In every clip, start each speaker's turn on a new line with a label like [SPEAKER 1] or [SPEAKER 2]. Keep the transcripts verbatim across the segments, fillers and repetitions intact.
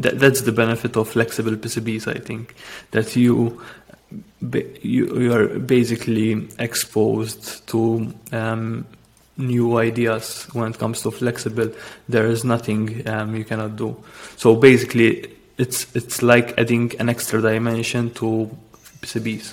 [SPEAKER 1] that, that's the benefit of flexible P C Bs, I think, that you you, you are basically exposed to um, new ideas when it comes to flexible. There is nothing um, you cannot do. So basically, it's it's like adding an extra dimension to P C Bs.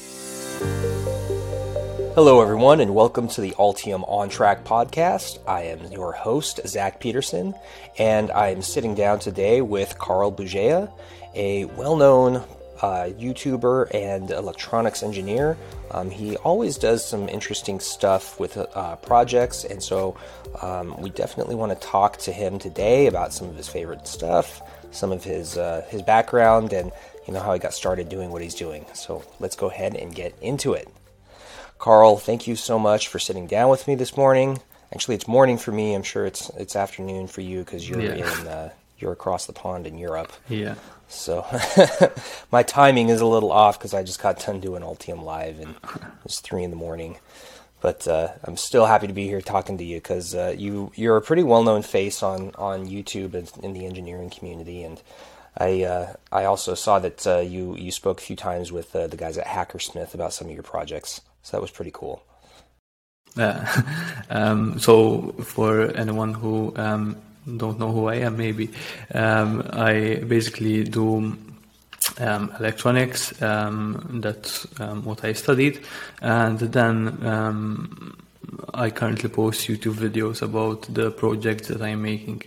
[SPEAKER 2] Hello, everyone, and welcome to the Altium On Track podcast. I am your host, Zach Peterson, and I am sitting down today with Carl Bugeja, a well-known uh, YouTuber and electronics engineer. Um, he always does some interesting stuff with uh, projects, and so um, we definitely want to talk to him today about some of his favorite stuff, some of his uh, his background, and you know how he got started doing what he's doing. So let's go ahead and get into it. Carl, thank you so much for sitting down with me this morning. Actually, it's morning for me. I'm sure it's it's afternoon for you because you're yeah. in uh, you're across the pond in Europe.
[SPEAKER 1] Yeah.
[SPEAKER 2] So my timing is a little off because I just got done doing Altium Live and it was three in the morning. But uh, I'm still happy to be here talking to you because uh, you you're a pretty well-known face on on YouTube and in the engineering community, and I uh, I also saw that uh, you you spoke a few times with uh, the guys at Hackersmith about some of your projects. So that was pretty cool.
[SPEAKER 1] Yeah. um, so for anyone who um, don't know who I am, maybe um, I basically do um, electronics. Um, that's um, what I studied, and then um, I currently post YouTube videos about the projects that I'm making.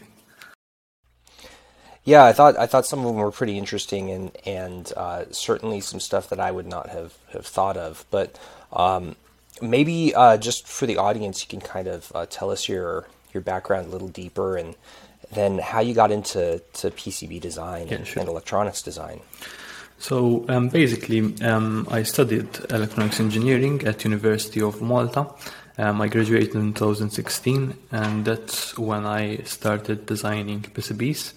[SPEAKER 2] Yeah, I thought I thought some of them were pretty interesting, and and uh, certainly some stuff that I would not have, have thought of. But um, maybe uh, just for the audience, you can kind of uh, tell us your your background a little deeper, and then how you got into to P C B design
[SPEAKER 1] yeah,
[SPEAKER 2] and,
[SPEAKER 1] sure.
[SPEAKER 2] and electronics design.
[SPEAKER 1] So um, basically, um, I studied electronics engineering at University of Malta. Um, I graduated in two thousand sixteen, and that's when I started designing P C Bs.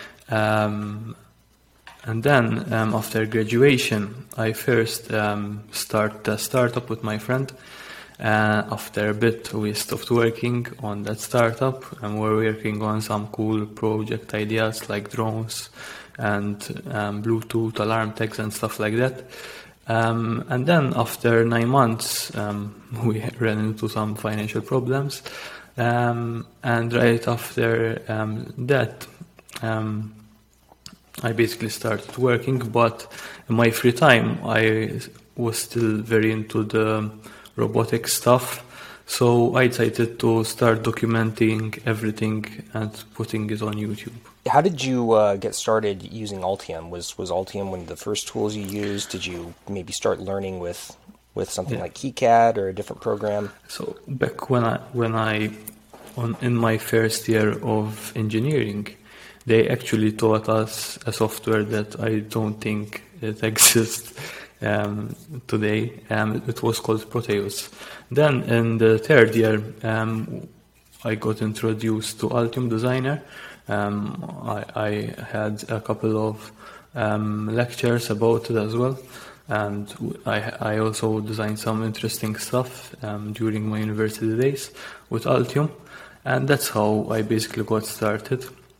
[SPEAKER 1] Um, and then um, after graduation, I first um, started a startup with my friend. Uh, after a bit, we stopped working on that startup, and we're working on some cool project ideas like drones and um, Bluetooth alarm tags and stuff like that. Um, and then after nine months, um, we ran into some financial problems. Um, and right after um, that, Um, I basically started working, but in my free time I was still very into the robotic stuff, so I decided to start documenting everything and putting it on YouTube.
[SPEAKER 2] How did you uh, get started using Altium? Was was Altium one of the first tools you used? Did you maybe start learning with with something yeah. like KiCad or a different program?
[SPEAKER 1] So back when I when I on in my first year of engineering, they actually taught us a software that I don't think it exists um, today. Um, it was called Proteus. Then in the third year, um, I got introduced to Altium Designer. Um, I, I had a couple of um, lectures about it as well. And I, I also designed some interesting stuff um, during my university days with Altium. And that's how I basically got started.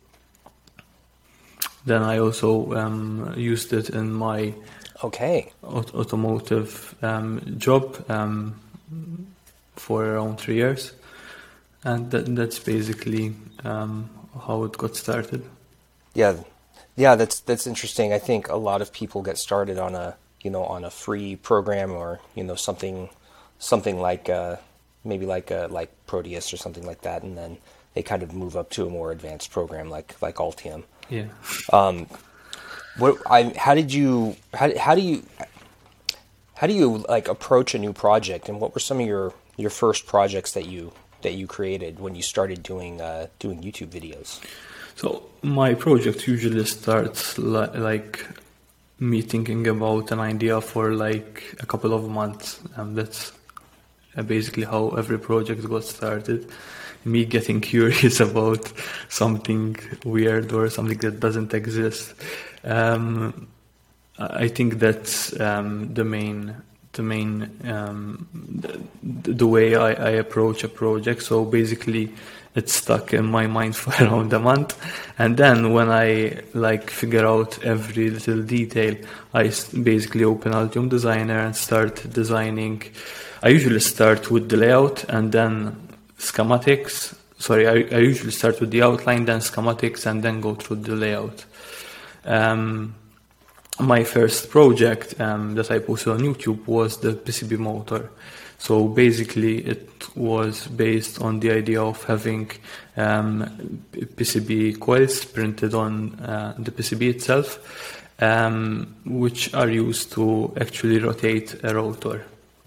[SPEAKER 1] Then I also um, used it in my
[SPEAKER 2] okay
[SPEAKER 1] aut- automotive um, job um, for around three years, and that, that's basically um, how it got started.
[SPEAKER 2] Yeah, yeah, that's that's interesting. I think a lot of people get started on a you know on a free program or you know something something like uh, maybe like a, like Proteus or something like that, and then they kind of move up to a more advanced program like like Altium.
[SPEAKER 1] Yeah.
[SPEAKER 2] Um, what I how did you how how do you how do you like approach a new project, and what were some of your, your first projects that you that you created when you started doing uh, doing YouTube videos?
[SPEAKER 1] So my project usually starts li- like me thinking about an idea for like a couple of months, and that's basically how every project got started. Me getting curious about something weird or something that doesn't exist. Um, I think that's um, the main the main um, the, the way I, I approach a project. So basically, it stuck in my mind for around a month, and then when I like figure out every little detail, I basically open Altium Designer and start designing. I usually start with the layout and then schematics. Sorry, I, I usually start with the outline, then schematics, and then go through the layout. Um, my first project um, that I posted on YouTube was the P C B motor. So basically, it was based on the idea of having um, P C B coils printed on uh, the P C B itself, um, which are used to actually rotate a rotor.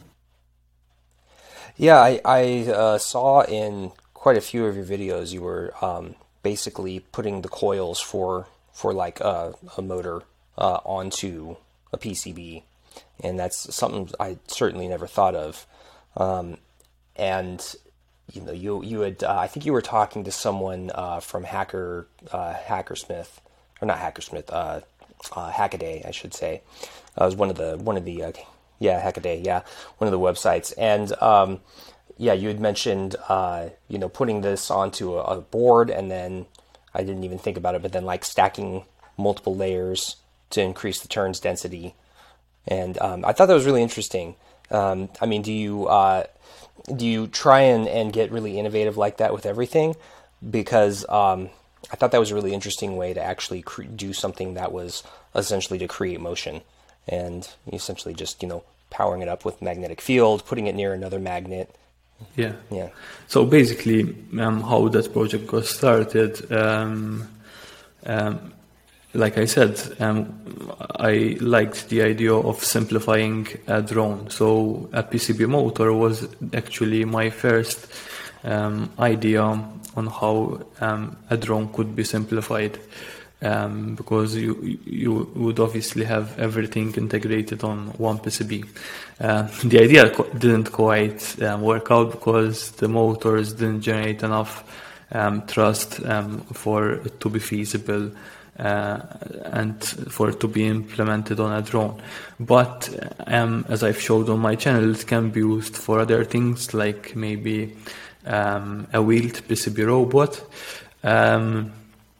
[SPEAKER 2] Yeah, I, I uh, saw in quite a few of your videos you were um, basically putting the coils for for like a, a motor uh, onto a P C B, and that's something I certainly never thought of. Um, and you know, you you had uh, I think you were talking to someone uh, from Hacker uh, Hackersmith, or not Hackersmith, uh, uh, Hackaday, I should say. Uh, it was one of the one of the uh, yeah Hackaday, yeah, one of the websites, and um, yeah, you had mentioned uh, you know putting this onto a, a board, and then I didn't even think about it, but then like stacking multiple layers to increase the turns density, and um, I thought that was really interesting. Um, I mean, do you uh, do you try and, and get really innovative like that with everything? Because um, I thought that was a really interesting way to actually cre- do something that was essentially to create motion, and essentially just you know powering it up with magnetic field, putting it near another magnet.
[SPEAKER 1] Yeah.
[SPEAKER 2] Yeah.
[SPEAKER 1] So basically, um, how that project got started. Um, um, Like I said, um, I liked the idea of simplifying a drone. So a P C B motor was actually my first um, idea on how um, a drone could be simplified, um, because you you would obviously have everything integrated on one P C B. Uh, the idea co- didn't quite um, work out because the motors didn't generate enough um, thrust um, for it to be feasible. Uh, and for it to be implemented on a drone. But um, as I've showed on my channel, it can be used for other things, like maybe um, a wheeled P C B robot. Um,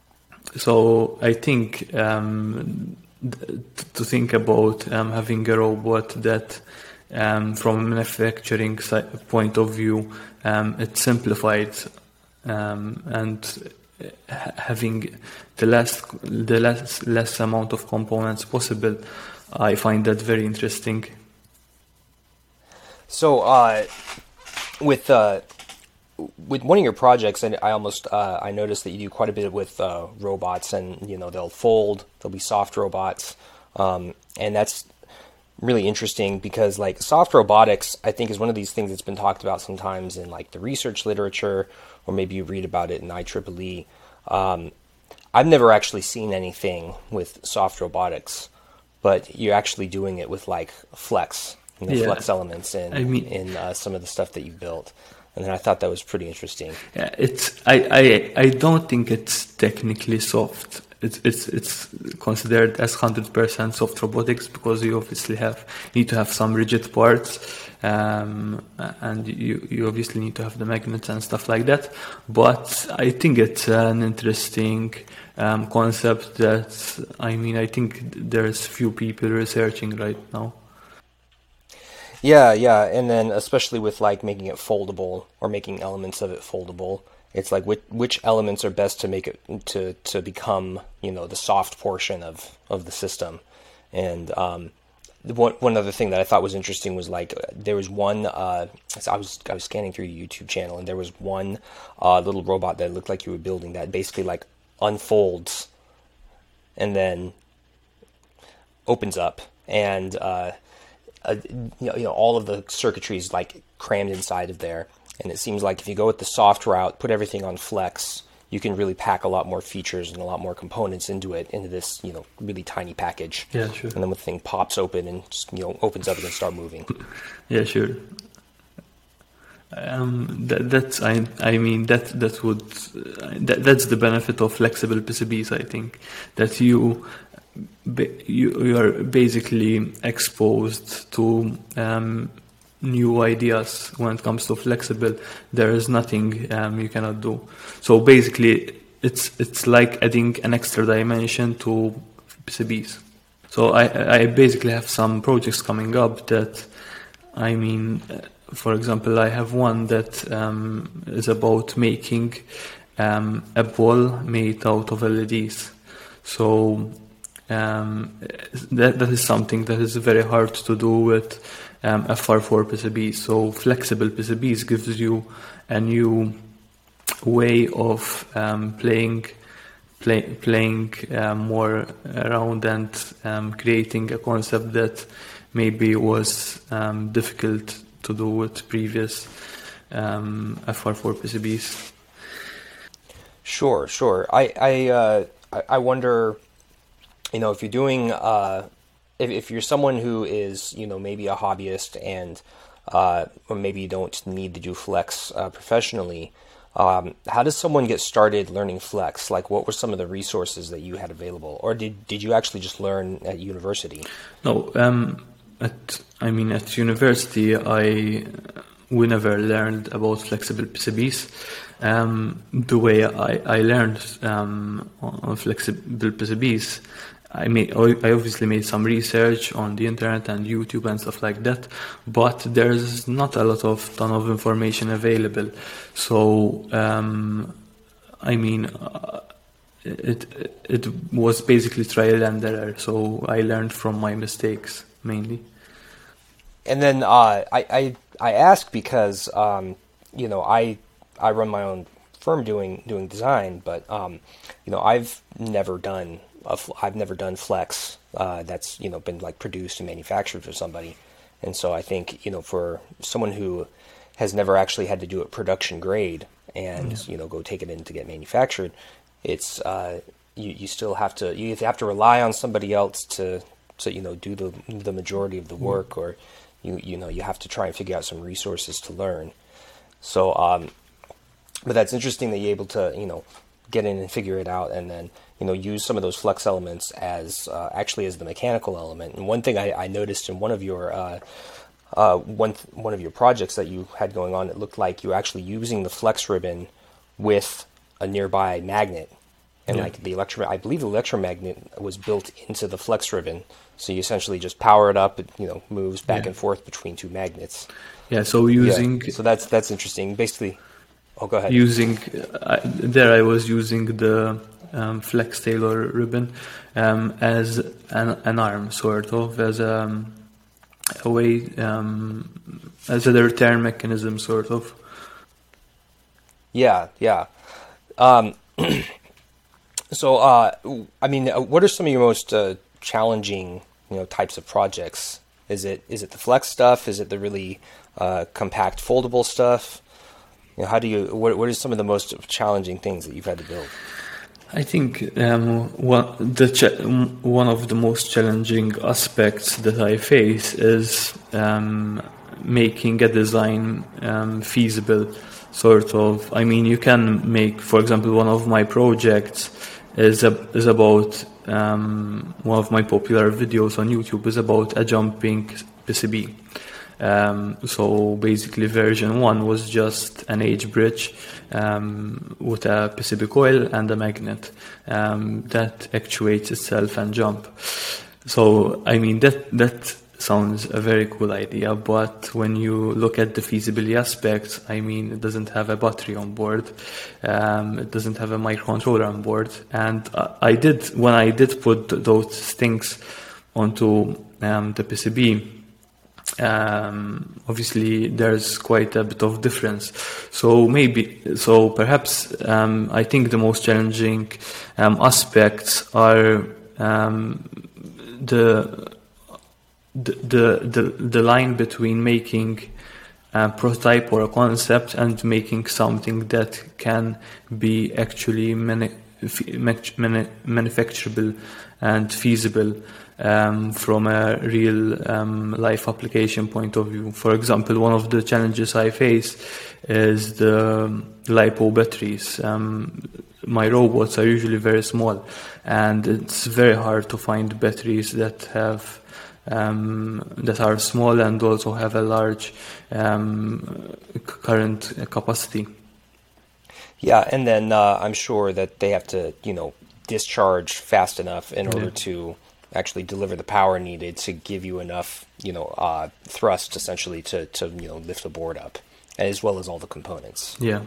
[SPEAKER 1] so I think um, th- to think about um, having a robot that um, from a manufacturing point of view, um, it's simplified um, and having the less the less less amount of components possible, I find that very interesting.
[SPEAKER 2] So, uh, with uh, with one of your projects, and I almost uh, I noticed that you do quite a bit with uh, robots, and you know they'll fold, they'll be soft robots, um, and that's really interesting because like soft robotics, I think is one of these things that's been talked about sometimes in like the research literature, or maybe you read about it in I triple E. Um, I've never actually seen anything with soft robotics, but you're actually doing it with like flex, you know,
[SPEAKER 1] yeah.
[SPEAKER 2] flex elements in
[SPEAKER 1] I mean,
[SPEAKER 2] in uh, some of the stuff that you've built, and then I thought that was pretty interesting.
[SPEAKER 1] Yeah, it's I, I I don't think it's technically soft. It's it's it's considered as one hundred percent soft robotics because you obviously have need to have some rigid parts, um, and you you obviously need to have the magnets and stuff like that. But I think it's an interesting um, concept that I mean I think there's few people researching right now.
[SPEAKER 2] Yeah, yeah, and then especially with like making it foldable or making elements of it foldable. It's like which which elements are best to make it to, to become you know the soft portion of, of the system, and um, one one other thing that I thought was interesting was like there was one uh, I was I was scanning through your YouTube channel and there was one uh, little robot that looked like you were building that basically like unfolds and then opens up and uh, uh, you know, you know all of the circuitry is like crammed inside of there. And it seems like if you go with the soft route, put everything on flex, you can really pack a lot more features and a lot more components into it, into this, you know, really tiny package.
[SPEAKER 1] Yeah, sure.
[SPEAKER 2] And then the thing pops open and just, you know, opens up and can start moving.
[SPEAKER 1] Yeah, sure. Um, that, that's I I mean that that would uh, that, that's the benefit of flexible P C Bs. I think that you you, you are basically exposed to um, new ideas when it comes to flexible. There is nothing um, you cannot do. So basically, it's it's like adding an extra dimension to P C Bs. So I, I basically have some projects coming up that, I mean, for example, I have one that um, is about making um, a ball made out of L E Ds. So um, that, that is something that is very hard to do with um, F R four P C Bs. So flexible P C Bs gives you a new way of um, playing Play, playing uh, more around and um, creating a concept that maybe was um, difficult to do with previous um, F R four P C Bs.
[SPEAKER 2] Sure, sure. I I, uh, I wonder, you know, if you're doing, uh, if, if you're someone who is, you know, maybe a hobbyist and uh, or maybe you don't need to do Flex uh, professionally. Um, how does someone get started learning Flex? Like, what were some of the resources that you had available, or did did you actually just learn at university?
[SPEAKER 1] No, um, at I mean at university, I we never learned about flexible P C Bs. Um, the way I I learned um, on flexible P C Bs, I made I obviously made some research on the internet and YouTube and stuff like that, but there's not a lot of ton of information available. So um, I mean, uh, it it was basically trial and error. So I learned from my mistakes mainly.
[SPEAKER 2] And then uh, I I I ask because um, you know I I run my own firm doing doing design, but um, you know I've never done. I've never done Flex uh, that's, you know, been like produced and manufactured for somebody. And so I think, you know, for someone who has never actually had to do it production grade and, yeah. you know, go take it in to get manufactured, it's, uh, you, you still have to, you have to rely on somebody else to, to, you know, do the the majority of the work, or you, you know, you have to try and figure out some resources to learn. So, um, but that's interesting that you're able to, you know, get in and figure it out, and then, you know, use some of those flex elements as uh, actually as the mechanical element. And one thing I, I noticed in one of your uh, uh, one one of your projects that you had going on, it looked like you were actually using the flex ribbon with a nearby magnet, and yeah. like the electro, I believe the electromagnet was built into the flex ribbon. So you essentially just power it up. It, you know, moves back yeah. and forth between two magnets.
[SPEAKER 1] Yeah. So using
[SPEAKER 2] yeah. so that's that's interesting. Basically, oh, go ahead.
[SPEAKER 1] Using uh, there, I was using the Um, flex Taylor ribbon um, as an, an arm, sort of, as a, a way, um, as a return mechanism, sort of.
[SPEAKER 2] Yeah, yeah. Um, so, uh, I mean, what are some of your most uh, challenging, you know, types of projects? Is it is it the flex stuff? Is it the really uh, compact, foldable stuff? You know, how do you? What what are some of the most challenging things that you've had to build?
[SPEAKER 1] I think um, one, the ch- one of the most challenging aspects that I face is um, making a design um, feasible, sort of. I mean, you can make, for example, one of my projects is a, is about um, one of my popular videos on YouTube is about a jumping P C B. Um, so basically version one was just an H bridge um, with a P C B coil and a magnet um, that actuates itself and jump. So I mean that that sounds a very cool idea, but when you look at the feasibility aspects, I mean it doesn't have a battery on board, um, it doesn't have a microcontroller on board, and I did when I did put those things onto um, the P C B. Um, obviously there's quite a bit of difference, so maybe so perhaps um, I think the most challenging um, aspects are um, the, the the the line between making a prototype or a concept and making something that can be actually manu- manu- manufacturable and feasible Um, from a real um, life application point of view. For example, one of the challenges I face is the LiPo batteries. Um, my robots are usually very small, and it's very hard to find batteries that have um, that are small and also have a large um, current capacity.
[SPEAKER 2] Yeah, and then uh, I'm sure that they have to, you know, discharge fast enough in order yeah. to actually deliver the power needed to give you enough, you know, uh, thrust essentially to, to, you know, lift the board up, as well as all the components.
[SPEAKER 1] Yeah.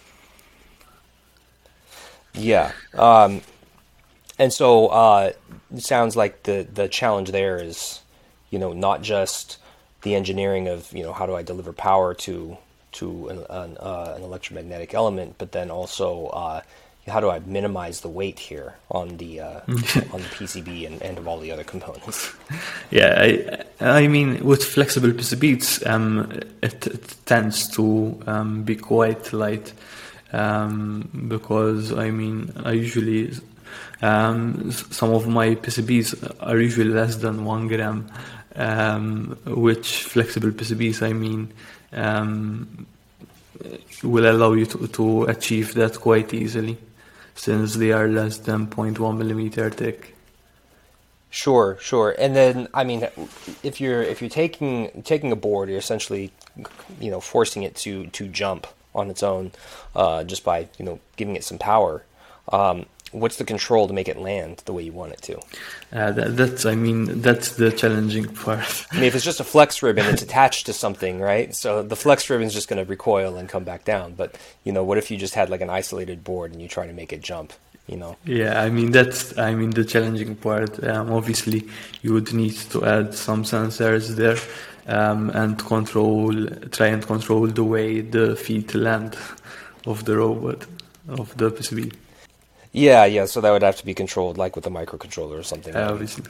[SPEAKER 2] Yeah. Um, and so uh, it sounds like the, the challenge there is, you know, not just the engineering of, you know, how do I deliver power to to an, an, uh, an electromagnetic element, but then also uh, how do I minimize the weight here on the uh, on the P C B and, and of all the other components?
[SPEAKER 1] Yeah, I, I mean, with flexible P C Bs, um, it, it tends to um, be quite light um, because, I mean, I usually, um, some of my P C Bs are usually less than one gram, um, which flexible P C Bs, I mean, um, will allow you to, to achieve that quite easily, since they are less than zero point one millimeter thick.
[SPEAKER 2] Sure, sure. And then, I mean, if you're if you're taking taking a board, you're essentially, you know, forcing it to to jump on its own, uh, just by, you know, giving it some power. Um, what's the control to make it land the way you want it to?
[SPEAKER 1] Uh, that, that's, I mean, that's the challenging part.
[SPEAKER 2] I mean, if it's just a flex ribbon, it's attached to something, right? So the flex ribbon is just going to recoil and come back down. But, you know, what if you just had like an isolated board and you try to make it jump, you know?
[SPEAKER 1] Yeah, I mean, that's, I mean, the challenging part. Um, obviously, you would need to add some sensors there um, and control, try and control the way the feet land of the robot, of the P C B.
[SPEAKER 2] Yeah, yeah. So that would have to be controlled, like with a microcontroller or something.
[SPEAKER 1] Uh, obviously.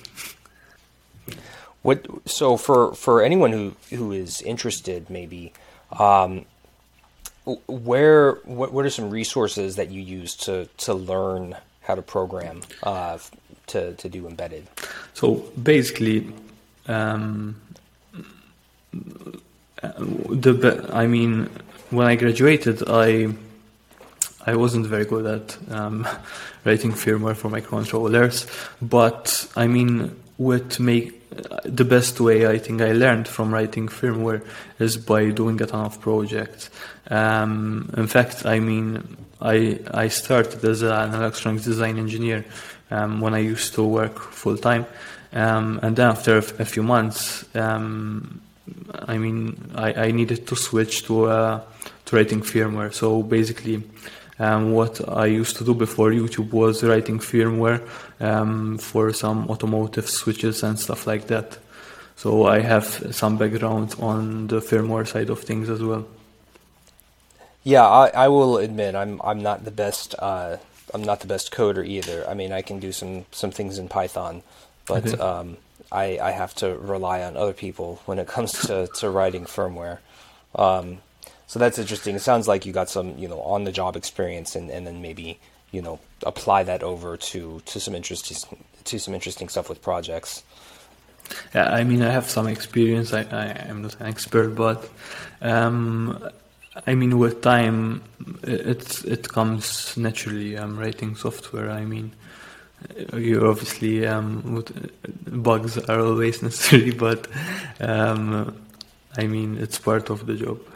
[SPEAKER 2] What? So for for anyone who who is interested, maybe, um, where what what are some resources that you use to to learn how to program uh, to to do embedded?
[SPEAKER 1] So basically, um, the I mean, when I graduated, I. I wasn't very good at um, writing firmware for microcontrollers, but I mean, what make the best way I think I learned from writing firmware is by doing a ton of projects. Um, in fact, I mean, I I started as an electronics design engineer um, when I used to work full time, um, and then after a few months, um, I mean, I, I needed to switch to uh, to writing firmware. So basically. Um, what I used to do before YouTube was writing firmware um, for some automotive switches and stuff like that. So I have some background on the firmware side of things as well.
[SPEAKER 2] Yeah, I, I will admit I'm I'm not the best uh, I'm not the best coder either. I mean, I can do some, some things in Python, but okay. um, I I have to rely on other people when it comes to, to writing firmware. Um, So that's interesting. It sounds like you got some, you know, on-the-job experience, and, and then maybe, you know, apply that over to, to some interesting to some interesting stuff with projects.
[SPEAKER 1] Yeah, I mean, I have some experience. I, I am not an expert, but um, I mean, with time, it it comes naturally. I'm writing software. I mean, you obviously um, bugs are always necessary, but um, I mean, it's part of the job.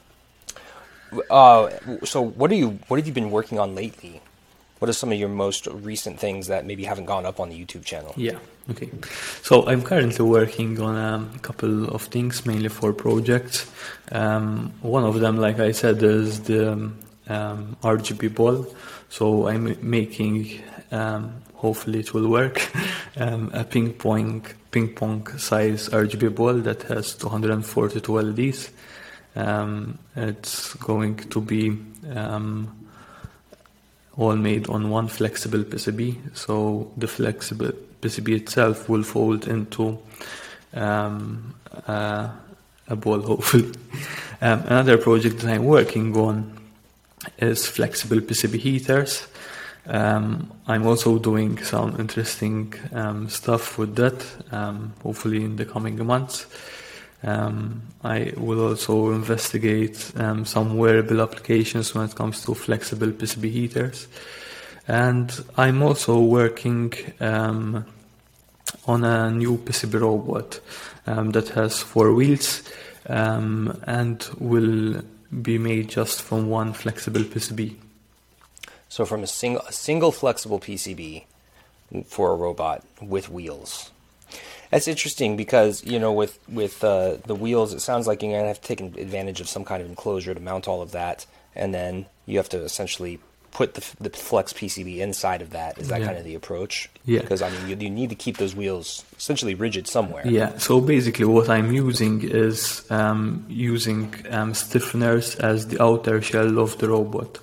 [SPEAKER 2] Uh, so what are you, what have you been working on lately? What are some of your most recent things that maybe haven't gone up on the YouTube channel?
[SPEAKER 1] Yeah, okay. So I'm currently working on um, a couple of things, mainly for projects. Um, one of them, like I said, is the um, R G B ball. So I'm making, um, hopefully it will work, um, a ping pong, ping pong size R G B ball that has two hundred forty-two L E Ds. Um, it's going to be um, all made on one flexible P C B, so the flexible P C B itself will fold into um, uh, a ball, hopefully. Um, another project that I'm working on is flexible P C B heaters. Um, I'm also doing some interesting um, stuff with that, um, hopefully in the coming months. Um, I will also investigate um, some wearable applications when it comes to flexible P C B heaters. And I'm also working um, on a new P C B robot um, that has four wheels um, and will be made just from one flexible P C B.
[SPEAKER 2] So from a single a single flexible P C B for a robot with wheels. That's interesting because, you know, with with uh, the wheels, it sounds like you're going to have to take advantage of some kind of enclosure to mount all of that, and then you have to essentially put the, the flex P C B inside of that. Is that
[SPEAKER 1] Yeah.
[SPEAKER 2] kind of the approach?
[SPEAKER 1] Yeah.
[SPEAKER 2] Because, I mean, you, you need to keep those wheels essentially rigid somewhere.
[SPEAKER 1] Yeah, so basically what I'm using is um, using um, stiffeners as the outer shell of the robot.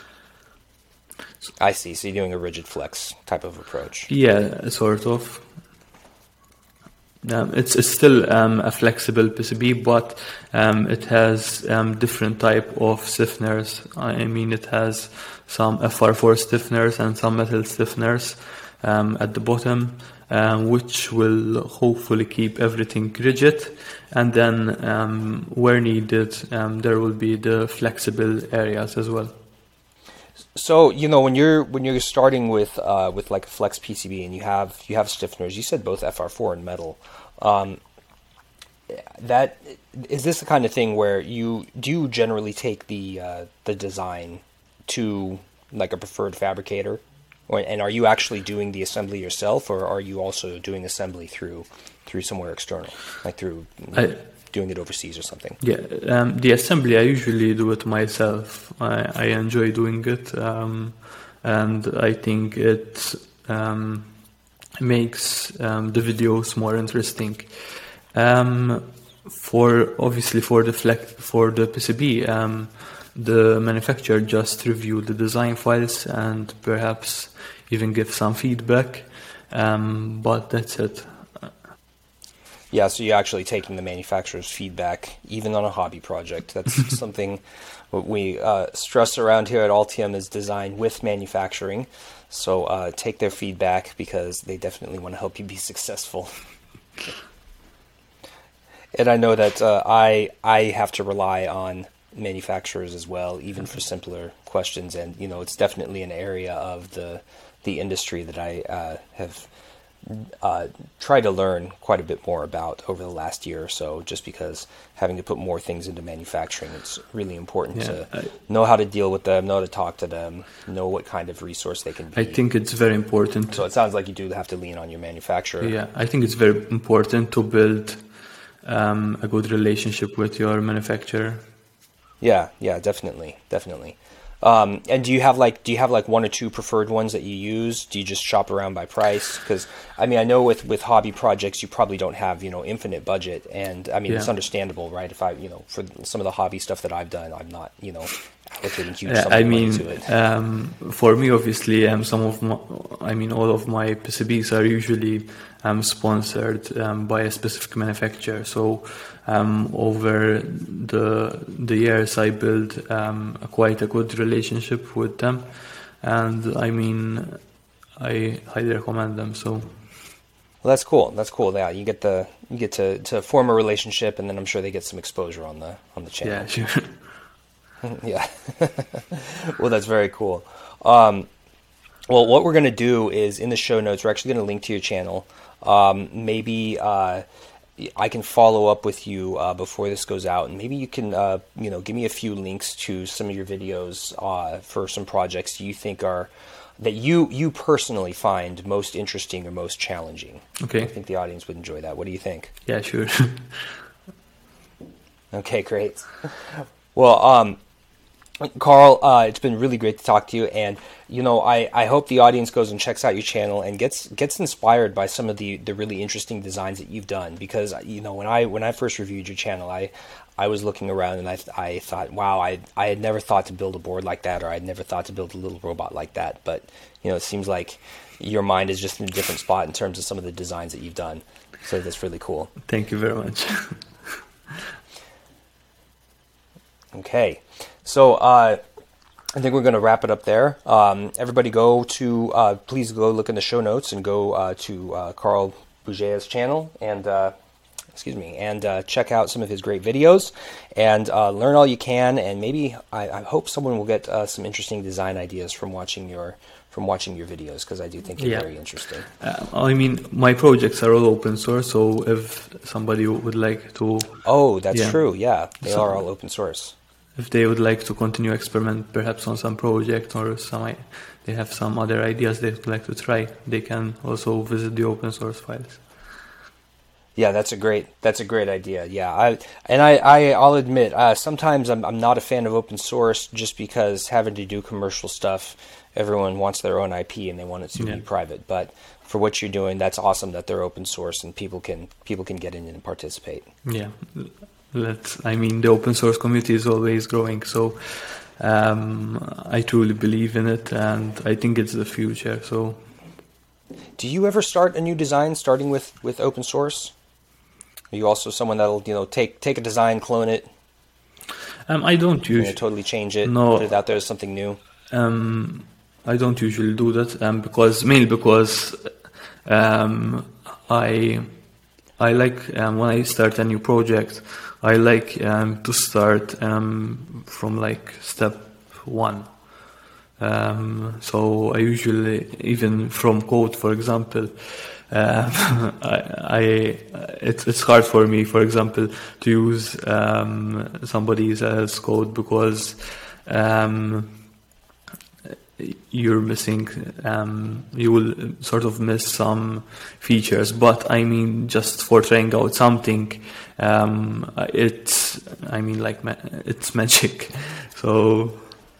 [SPEAKER 2] I see. So you're doing a rigid flex type of approach.
[SPEAKER 1] Yeah, sort of. Um, it's, it's still um, a flexible P C B, but um, it has um, different type of stiffeners. I mean, it has some F R four stiffeners and some metal stiffeners um, at the bottom, um, which will hopefully keep everything rigid. And then, um, where needed, um, there will be the flexible areas as well.
[SPEAKER 2] So, you know, when you're when you're starting with uh, with like a flex P C B and you have you have stiffeners, you said both F R four and metal. Um, that is this the kind of thing where you do you generally take the uh, the design to like a preferred fabricator, or, and are you actually doing the assembly yourself, or are you also doing assembly through through somewhere external, like through
[SPEAKER 1] I,
[SPEAKER 2] doing it overseas or something?
[SPEAKER 1] Yeah, um, the assembly I usually do it myself. I, I enjoy doing it, um, and I think it um, makes um, the videos more interesting. Um, for obviously for the flex, for the P C B, um, the manufacturer just review the design files and perhaps even give some feedback, um, but that's it.
[SPEAKER 2] Yeah, so you're actually taking the manufacturer's feedback, even on a hobby project. That's something what we uh, stress around here at Altium is design with manufacturing. So uh, take their feedback because they definitely want to help you be successful. And I know that uh, I I have to rely on manufacturers as well, even for simpler questions. And you know, it's definitely an area of the the industry that I uh, have. Uh, try to learn quite a bit more about over the last year or so, just because having to put more things into manufacturing, it's really important
[SPEAKER 1] Yeah,
[SPEAKER 2] to
[SPEAKER 1] I,
[SPEAKER 2] know how to deal with them, know how to talk to them, know what kind of resource they can be.
[SPEAKER 1] I think it's very important.
[SPEAKER 2] So it sounds like you do have to lean on your manufacturer.
[SPEAKER 1] Yeah, I think it's very important to build um, a good relationship with your manufacturer.
[SPEAKER 2] Yeah, yeah, definitely, definitely. Um, and do you have like do you have like one or two preferred ones that you use? Do you just shop around by price? Because I mean, I know with, with hobby projects, you probably don't have you know infinite budget, and I mean
[SPEAKER 1] Yeah.
[SPEAKER 2] it's understandable, right? If I you know for some of the hobby stuff that I've done, I'm not you know allocating huge
[SPEAKER 1] Uh,
[SPEAKER 2] sums
[SPEAKER 1] I
[SPEAKER 2] of money
[SPEAKER 1] mean,
[SPEAKER 2] to it.
[SPEAKER 1] um, for me, obviously, um, some of my, I mean, all of my P C Bs are usually um, sponsored um, by a specific manufacturer. So um, over the the years, I built um, a quite a good relationship with them, and I mean, I highly recommend them. So.
[SPEAKER 2] Well, that's cool. That's cool. Yeah, you get the you get to, to form a relationship, and then I'm sure they get some exposure on the on the channel.
[SPEAKER 1] Yeah, sure.
[SPEAKER 2] Yeah. Well, that's very cool. Um, well, what we're going to do is in the show notes, we're actually going to link to your channel. Um, maybe uh, I can follow up with you uh, before this goes out, and maybe you can, uh, you know, give me a few links to some of your videos uh, for some projects you think are that you you personally find most interesting or most challenging.
[SPEAKER 1] Okay.
[SPEAKER 2] I think the audience would enjoy that. What do you think?
[SPEAKER 1] Yeah, sure.
[SPEAKER 2] Okay, great. Well, um, Carl, uh, it's been really great to talk to you, and you know, I, I hope the audience goes and checks out your channel and gets gets inspired by some of the, the really interesting designs that you've done. Because you know, when I when I first reviewed your channel, I I was looking around and I I thought, wow, I I had never thought to build a board like that, or I'd never thought to build a little robot like that. But you know, it seems like your mind is just in a different spot in terms of some of the designs that you've done. So that's really cool.
[SPEAKER 1] Thank you very much.
[SPEAKER 2] Okay, so uh, I think we're going to wrap it up there. Um, everybody go to, uh, please go look in the show notes and go uh, to uh, Carl Bougea's channel and, uh, excuse me, and uh, check out some of his great videos and uh, learn all you can. And maybe I, I hope someone will get uh, some interesting design ideas from watching your from watching your videos, because I do think they're
[SPEAKER 1] Yeah.
[SPEAKER 2] very interesting.
[SPEAKER 1] Uh, I mean, my projects are all open source, so if somebody would like to,
[SPEAKER 2] Oh, that's
[SPEAKER 1] Yeah.
[SPEAKER 2] true. Yeah, they
[SPEAKER 1] So-
[SPEAKER 2] are all open source.
[SPEAKER 1] if they would like to continue experiment perhaps on some project or some, i- they have some other ideas they would like to try, they can also visit the open source files.
[SPEAKER 2] Yeah, that's a great that's a great idea. Yeah, I and I, I I'll admit uh, sometimes I'm I'm not a fan of open source just because having to do commercial stuff, everyone wants their own I P and they want it to
[SPEAKER 1] Yeah.
[SPEAKER 2] be private. But for what you're doing, that's awesome that they're open source and people can people can get in and participate.
[SPEAKER 1] Yeah, let's, I mean, the open source community is always growing, so um, I truly believe in it, and I think it's the future. So,
[SPEAKER 2] Do you ever start a new design starting with, with open source? Are you also someone that'll you know take take a design, clone it,
[SPEAKER 1] um, I don't
[SPEAKER 2] you know,
[SPEAKER 1] usually,
[SPEAKER 2] totally change it,
[SPEAKER 1] No.
[SPEAKER 2] put it out there as something new?
[SPEAKER 1] um, I don't usually do that, um, because mainly because um, I I like um, when I start a new project, I like um, to start um, from like step one. Um, so I usually, even from code, for example, um, I, I it's it's hard for me, for example, to use um, somebody else's code because um, you're missing, um, you will sort of miss some features. But I mean, just for trying out something, um, it's, I mean, like ma- it's magic. So.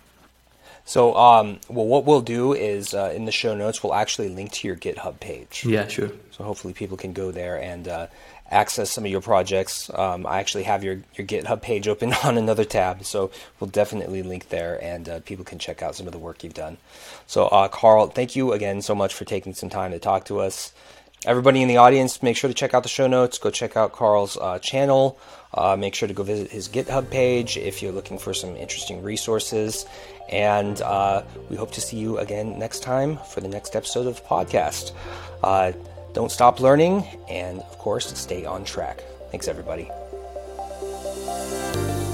[SPEAKER 2] So, um, well, what we'll do is uh, in the show notes, we'll actually link to your GitHub page.
[SPEAKER 1] Yeah, sure.
[SPEAKER 2] So hopefully people can go there and uh, access some of your projects. Um, I actually have your, your GitHub page open on another tab, so we'll definitely link there, and uh, people can check out some of the work you've done. So, uh, Carl, thank you again so much for taking some time to talk to us. Everybody in the audience, make sure to check out the show notes. Go check out Carl's uh, channel. Uh, make sure to go visit his GitHub page if you're looking for some interesting resources. And uh, we hope to see you again next time for the next episode of the podcast. Uh, don't stop learning, and of course, stay on track. Thanks, everybody.